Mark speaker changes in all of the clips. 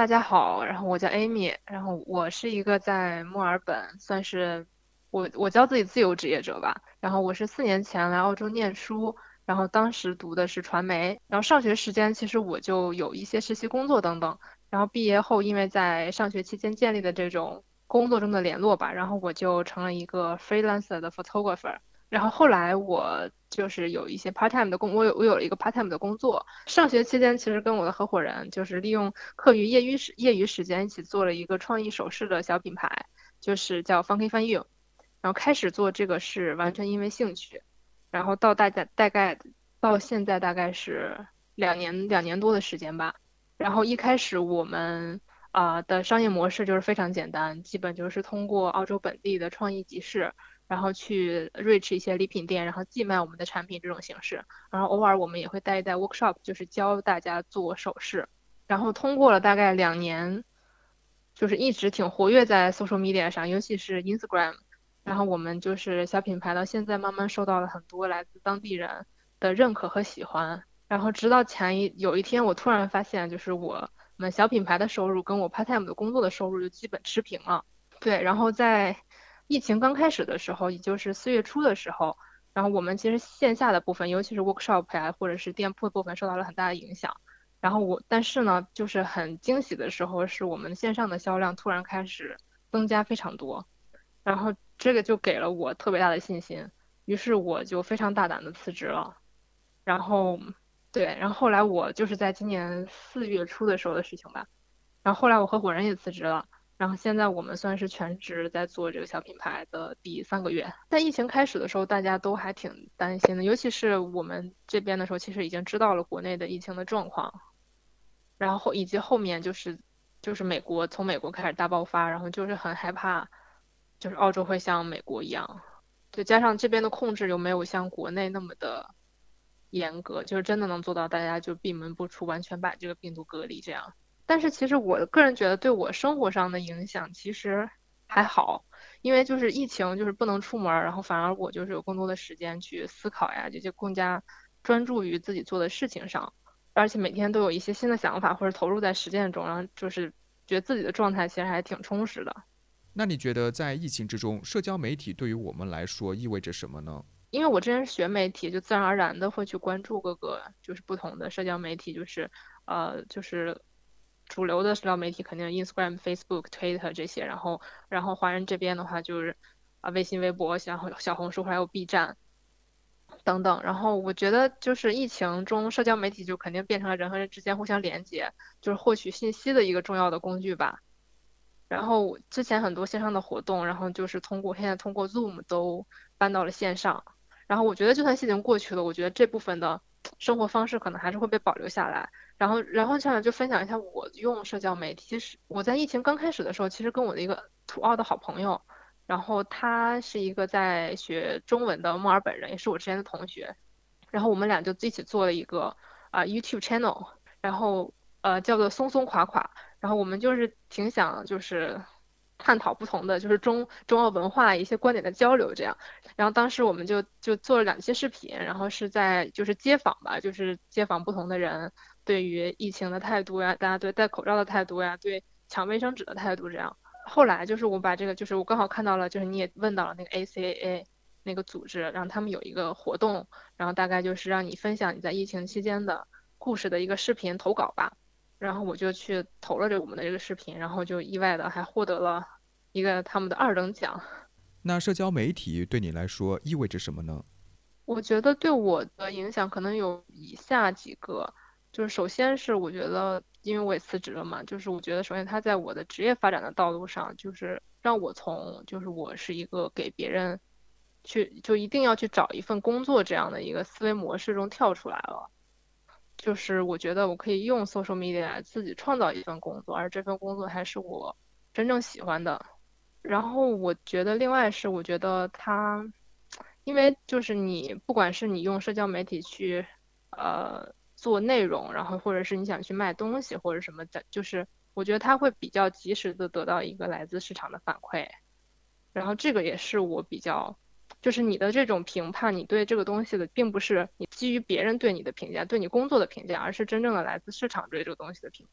Speaker 1: 大家好，然后我叫 Amy，然后我是一个在墨尔本算是我叫自己自由职业者吧，然后我是4年前来澳洲念书，然后当时读的是传媒，然后上学时间其实我就有一些实习工作等等，然后毕业后因为在上学期间建立的这种工作中的联络吧，然后我就成了一个 freelancer 的 photographer。然后后来我就是有一些 part time 的工，我有了一个 part time 的工作。上学期间，其实跟我的合伙人就是利用课余业余时间一起做了一个创意首饰的小品牌，就是叫 Funky Fun You。然后开始做这个是完全因为兴趣，然后大概到现在大概是两年多的时间吧。然后一开始我们的商业模式就是非常简单，基本就是通过澳洲本地的创意集市。然后去 reach 一些礼品店，然后寄卖我们的产品这种形式。然后偶尔我们也会带一带 workshop，就是教大家做首饰。然后通过了大概2年，就是一直挺活跃在 social media 上，尤其是 Instagram。然后我们就是小品牌到现在慢慢受到了很多来自当地人的认可和喜欢。然后直到有一天，我突然发现，就是我们小品牌的收入跟我 part time 的工作的收入就基本持平了。对，然后在疫情刚开始的时候，也就是4月初的时候，然后我们其实线下的部分，尤其是 workshop 呀，或者是店铺的部分，受到了很大的影响。然后但是呢，就是很惊喜的时候，是我们线上的销量突然开始增加非常多，然后这个就给了我特别大的信心，于是我就非常大胆的辞职了。然后对，然后后来我就是在今年4月初的时候的事情吧。然后后来我合伙人也辞职了，然后现在我们算是全职在做这个小品牌的第3个月。在疫情开始的时候，大家都还挺担心的，尤其是我们这边的时候，其实已经知道了国内的疫情的状况，然后以及后面就是从美国开始大爆发，然后就是很害怕，就是澳洲会像美国一样，对，加上这边的控制又没有像国内那么的严格，就是真的能做到大家就闭门不出，完全把这个病毒隔离这样。但是其实我个人觉得对我生活上的影响其实还好，因为就是疫情就是不能出门儿，然后反而我就是有更多的时间去思考呀，就更加专注于自己做的事情上。而且每天都有一些新的想法或者投入在实践中，然后就是觉得自己的状态其实还挺充实的。
Speaker 2: 那你觉得在疫情之中，社交媒体对于我们来说意味着什么呢？
Speaker 1: 因为我之前是学媒体，就自然而然的会去关注各个就是不同的社交媒体，就是主流的社交媒体肯定是 Instagram、Facebook、Twitter 这些，然后华人这边的话就是微信、微博、小红书还有 B 站等等。然后我觉得就是疫情中社交媒体就肯定变成了人和人之间互相连接，就是获取信息的一个重要的工具吧。然后之前很多线上的活动，然后就是现在通过 Zoom 都搬到了线上。然后我觉得就算疫情过去了，我觉得这部分的生活方式可能还是会被保留下来。然后下面就分享一下我用社交媒体。其实我在疫情刚开始的时候，其实跟我的一个土澳的好朋友，然后他是一个在学中文的墨尔本人，也是我之前的同学。然后我们俩就一起做了一个YouTube channel，然后叫做松松垮垮。然后我们就是挺想就是探讨不同的就是中澳文化一些观点的交流这样。然后当时我们就做了2期视频，然后是在就是街访吧，就是街访不同的人对于疫情的态度呀，大家对戴口罩的态度呀，对抢卫生纸的态度这样。后来就是我把这个就是我刚好看到了，就是你也问到了那个 ACAA 那个组织，让他们有一个活动，然后大概就是让你分享你在疫情期间的故事的一个视频投稿吧。然后我就去投了我们的这个视频，然后就意外的还获得了一个他们的2等奖。
Speaker 2: 那社交媒体对你来说意味着什么呢？
Speaker 1: 我觉得对我的影响可能有以下几个，就是首先是我觉得，因为我也辞职了嘛，就是我觉得首先他在我的职业发展的道路上，就是让我从就是我是一个给别人就一定要去找一份工作这样的一个思维模式中跳出来了。就是我觉得我可以用 social media 来自己创造一份工作，而这份工作还是我真正喜欢的。然后我觉得另外是，我觉得它，因为就是你不管是你用社交媒体去做内容，然后或者是你想去卖东西或者什么的，就是我觉得它会比较及时的得到一个来自市场的反馈。然后这个也是我比较，就是你的这种评判，你对这个东西的，并不是你基于别人对你的评价，对你工作的评价，而是真正的来自市场对这个东西的评价。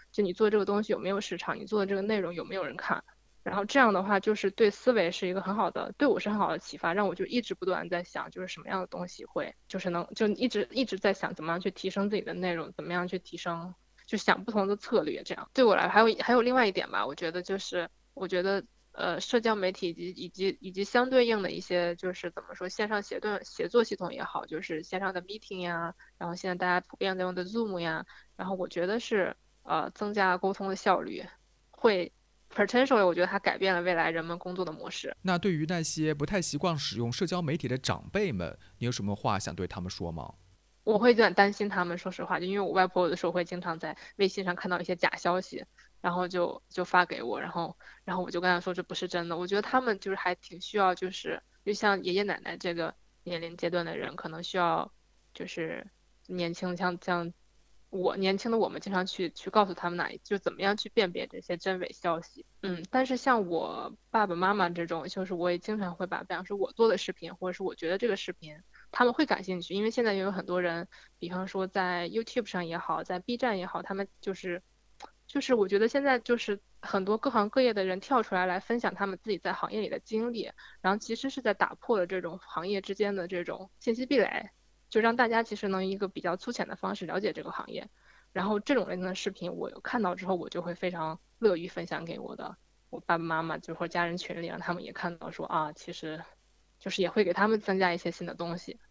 Speaker 1: 就你做这个东西有没有市场，你做的这个内容有没有人看。然后这样的话，就是对思维是一个很好的，对我是很好的启发，让我就一直不断在想，就是什么样的东西会，就是就一直在想怎么样去提升自己的内容，怎么样去提升，就想不同的策略。这样对我来，还有另外一点吧，我觉得就是我觉得社交媒体以及相对应的一些就是怎么说线上协作系统也好，就是线上的 meeting 呀，然后现在大家普遍在用的 Zoom 呀，然后我觉得是增加沟通的效率，会 potentially 我觉得它改变了未来人们工作的模式。
Speaker 2: 那对于那些不太习惯使用社交媒体的长辈们，你有什么话想对他们说吗？
Speaker 1: 我会有点担心他们，说实话，就因为我外婆有的时候会经常在微信上看到一些假消息，然后就发给我，然后我就跟她说这不是真的。我觉得他们就是还挺需要，就是就像爷爷奶奶这个年龄阶段的人，可能需要就是年轻像年轻的我们经常去告诉他们就怎么样去辨别这些真伪消息。但是像我爸爸妈妈这种，就是我也经常会把，比方说我做的视频，或者是我觉得这个视频。他们会感兴趣，因为现在也有很多人，比方说在 YouTube 上也好，在 B 站也好，他们就是我觉得现在就是很多各行各业的人跳出来分享他们自己在行业里的经历，然后其实是在打破了这种行业之间的这种信息壁垒，就让大家其实能以一个比较粗浅的方式了解这个行业。然后这种类型的视频，我看到之后，我就会非常乐于分享给我爸爸妈妈，就或者家人群里，让他们也看到说啊，其实就是也会给他们增加一些新的东西。